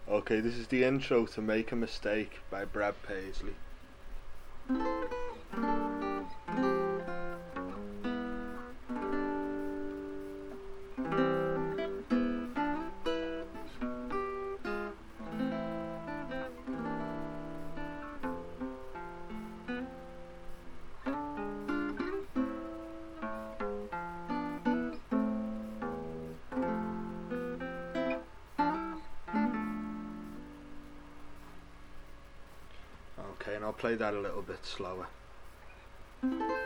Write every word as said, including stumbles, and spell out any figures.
Okay, this is the intro to Make a Mistake by Brad Paisley. Okay, and I'll play that a little bit slower.